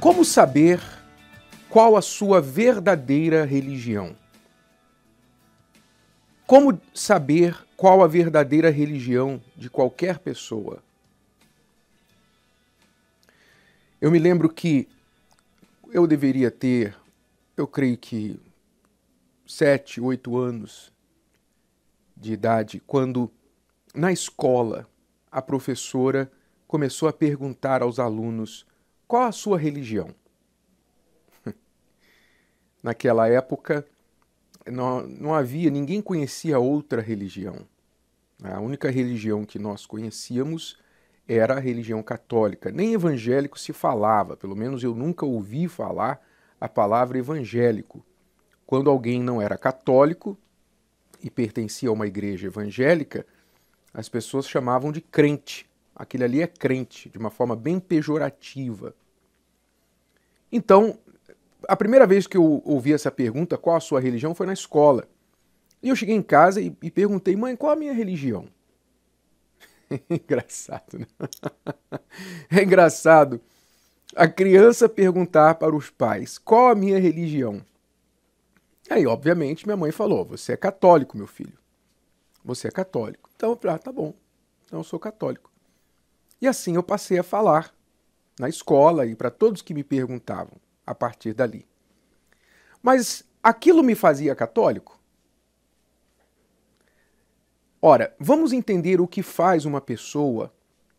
Como saber qual a sua verdadeira religião? Como saber qual a verdadeira religião de qualquer pessoa? Eu me lembro que eu deveria ter, eu creio que 7, 8 anos de idade, quando na escola a professora começou a perguntar aos alunos qual a sua religião. Naquela época não havia, ninguém conhecia outra religião. A única religião que nós conhecíamos era a religião católica. Nem evangélico se falava, pelo menos eu nunca ouvi falar a palavra evangélico. Quando alguém não era católico e pertencia a uma igreja evangélica, as pessoas chamavam de crente. Aquele ali é crente, de uma forma bem pejorativa. Então, a primeira vez que eu ouvi essa pergunta, qual a sua religião, foi na escola. E eu cheguei em casa e perguntei, mãe, qual a minha religião? Engraçado, né? É engraçado a criança perguntar para os pais, qual a minha religião? Aí, obviamente, minha mãe falou, você é católico, meu filho. Você é católico. Então eu falei, tá bom, então eu sou católico. E assim eu passei a falar na escola e para todos que me perguntavam a partir dali. Mas aquilo me fazia católico? Ora, vamos entender o que faz uma pessoa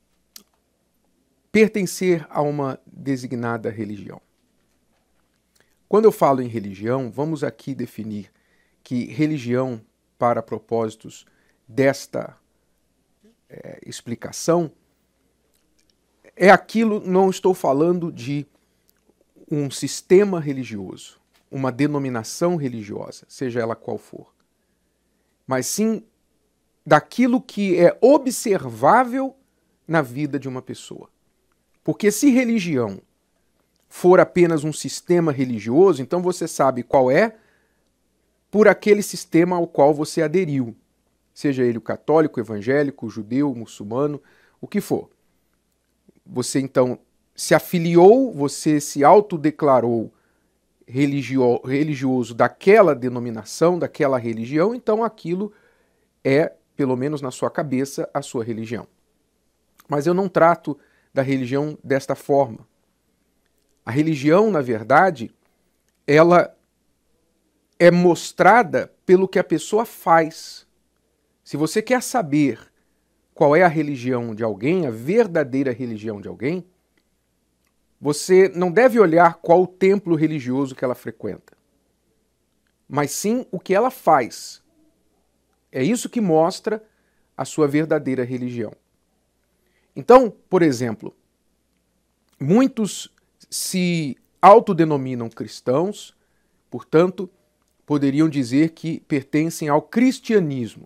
pertencer a uma designada religião. Quando eu falo em religião, vamos aqui definir que religião, para propósitos desta explicação, é aquilo, não estou falando de um sistema religioso, uma denominação religiosa, seja ela qual for, mas sim daquilo que é observável na vida de uma pessoa. Porque se religião for apenas um sistema religioso, então você sabe qual é por aquele sistema ao qual você aderiu, seja ele o católico, o evangélico, o judeu, o muçulmano, o que for. Você então se afiliou, você se autodeclarou religioso daquela denominação, daquela religião, então aquilo é, pelo menos na sua cabeça, a sua religião. Mas eu não trato da religião desta forma. A religião, na verdade, ela é mostrada pelo que a pessoa faz. Se você quer saber qual é a religião de alguém, a verdadeira religião de alguém, você não deve olhar qual o templo religioso que ela frequenta, mas sim o que ela faz. É isso que mostra a sua verdadeira religião. Então, por exemplo, muitos se autodenominam cristãos, portanto, poderiam dizer que pertencem ao cristianismo.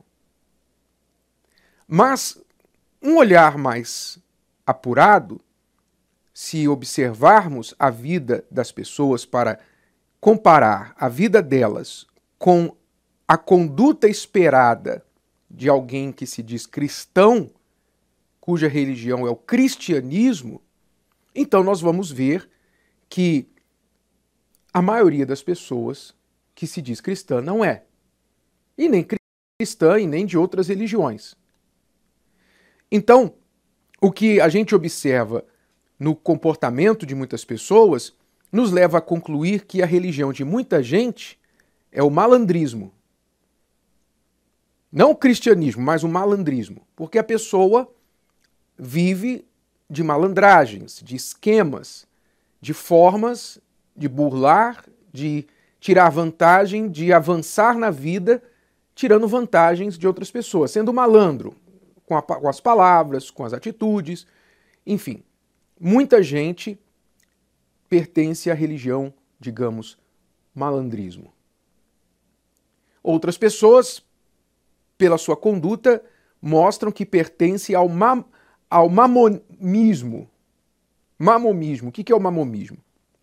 Mas um olhar mais apurado, se observarmos a vida das pessoas para comparar a vida delas com a conduta esperada de alguém que se diz cristão, cuja religião é o cristianismo, então nós vamos ver que a maioria das pessoas que se diz cristã não é. E nem cristã e nem de outras religiões. Então, o que a gente observa no comportamento de muitas pessoas nos leva a concluir que a religião de muita gente é o malandrismo. Não o cristianismo, mas o malandrismo. Porque a pessoa vive de malandragens, de esquemas, de formas de burlar, de tirar vantagem, de avançar na vida, tirando vantagens de outras pessoas, sendo malandro com as palavras, com as atitudes, enfim. Muita gente pertence à religião, digamos, malandrismo. Outras pessoas, pela sua conduta, mostram que pertence ao mamonismo. Mamonismo. O que é o mamonismo?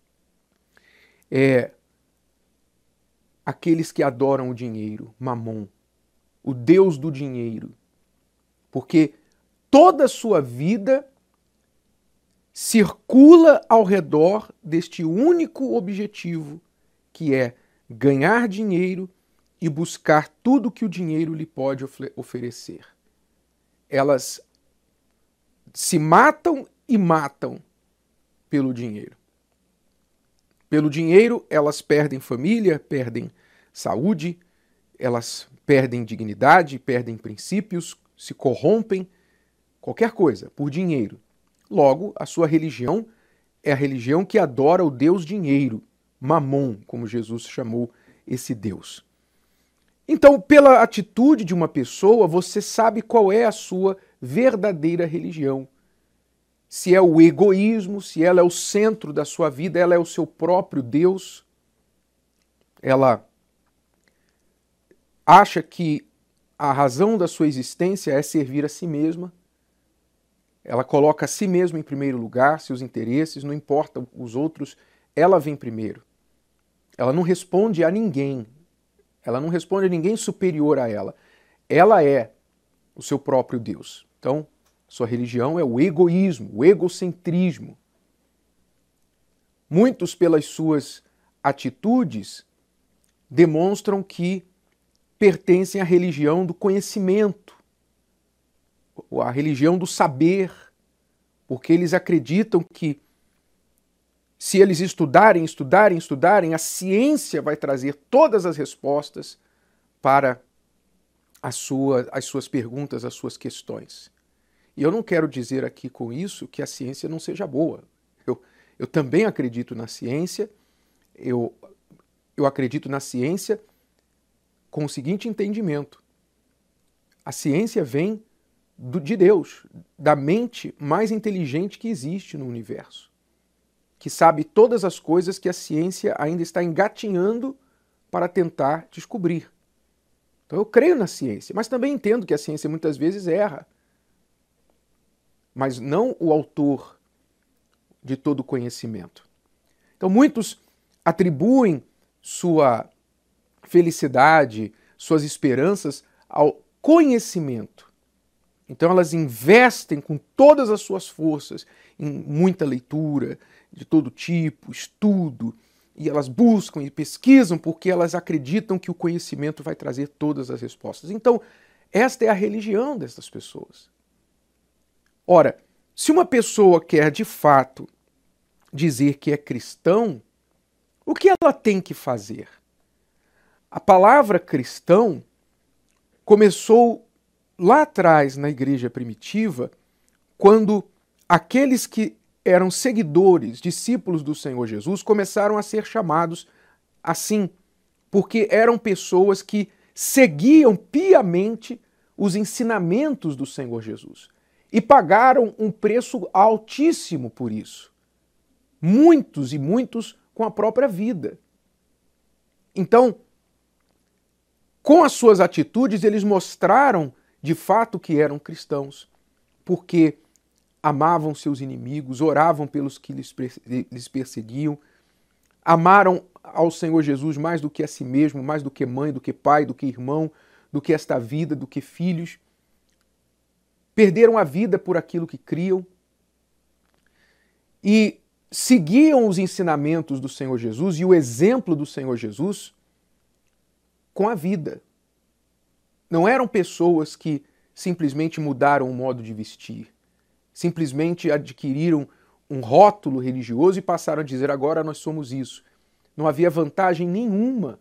É aqueles que adoram o dinheiro, mamon, o deus do dinheiro. Porque toda a sua vida circula ao redor deste único objetivo, que é ganhar dinheiro e buscar tudo que o dinheiro lhe pode oferecer. Elas se matam e matam pelo dinheiro. Pelo dinheiro, elas perdem família, perdem saúde, elas perdem dignidade, perdem princípios, se corrompem, qualquer coisa, por dinheiro. Logo, a sua religião é a religião que adora o Deus dinheiro, Mamon, como Jesus chamou esse Deus. Então, pela atitude de uma pessoa, você sabe qual é a sua verdadeira religião. Se é o egoísmo, se ela é o centro da sua vida, ela é o seu próprio Deus. Ela acha que a razão da sua existência é servir a si mesma. Ela coloca a si mesma em primeiro lugar, seus interesses, não importa os outros, ela vem primeiro. Ela não responde a ninguém. Ela não responde a ninguém superior a ela. Ela é o seu próprio Deus. Então, sua religião é o egoísmo, o egocentrismo. Muitos, pelas suas atitudes, demonstram que pertencem à religião do conhecimento, a religião do saber, porque eles acreditam que se eles estudarem, a ciência vai trazer todas as respostas para as suas perguntas, as suas questões. E eu não quero dizer aqui com isso que a ciência não seja boa. Eu também acredito na ciência, eu acredito na ciência com o seguinte entendimento. A ciência vem de Deus, da mente mais inteligente que existe no universo, que sabe todas as coisas que a ciência ainda está engatinhando para tentar descobrir. Então eu creio na ciência, mas também entendo que a ciência muitas vezes erra. Mas não o autor de todo o conhecimento. Então muitos atribuem sua felicidade, suas esperanças ao conhecimento. Então elas investem com todas as suas forças em muita leitura, de todo tipo, estudo, e elas buscam e pesquisam porque elas acreditam que o conhecimento vai trazer todas as respostas. Então, esta é a religião dessas pessoas. Ora, se uma pessoa quer de fato dizer que é cristão, o que ela tem que fazer? A palavra cristão começou lá atrás na igreja primitiva, quando aqueles que eram seguidores, discípulos do Senhor Jesus, começaram a ser chamados assim, porque eram pessoas que seguiam piamente os ensinamentos do Senhor Jesus e pagaram um preço altíssimo por isso. Muitos e muitos com a própria vida. Então, com as suas atitudes, eles mostraram de fato que eram cristãos, porque amavam seus inimigos, oravam pelos que lhes perseguiam, amaram ao Senhor Jesus mais do que a si mesmo, mais do que mãe, do que pai, do que irmão, do que esta vida, do que filhos. Perderam a vida por aquilo que criam e seguiam os ensinamentos do Senhor Jesus e o exemplo do Senhor Jesus com a vida. Não eram pessoas que simplesmente mudaram o modo de vestir, simplesmente adquiriram um rótulo religioso e passaram a dizer agora nós somos isso. Não havia vantagem nenhuma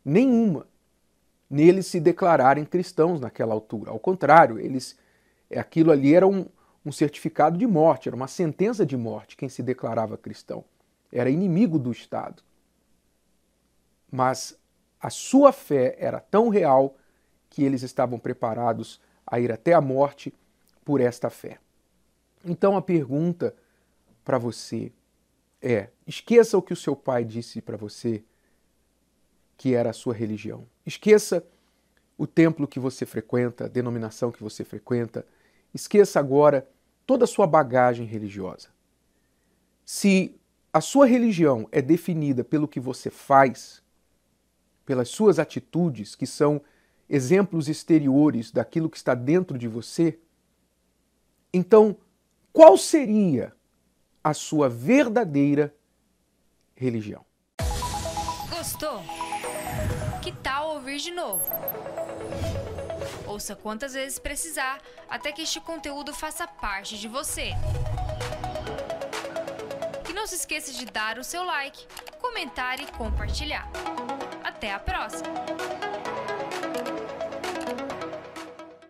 neles se declararem cristãos naquela altura. Ao contrário, aquilo ali era um certificado de morte, era uma sentença de morte quem se declarava cristão. Era inimigo do Estado. Mas a sua fé era tão real que eles estavam preparados a ir até a morte por esta fé. Então a pergunta para você é: esqueça o que o seu pai disse para você que era a sua religião. Esqueça o templo que você frequenta, a denominação que você frequenta. Esqueça agora toda a sua bagagem religiosa. Se a sua religião é definida pelo que você faz, pelas suas atitudes, que são exemplos exteriores daquilo que está dentro de você, então qual seria a sua verdadeira religião. Gostou? Que tal ouvir de novo? Ouça quantas vezes precisar, até que este conteúdo faça parte de você. E não se esqueça de dar o seu like, comentar e compartilhar. Até a próxima!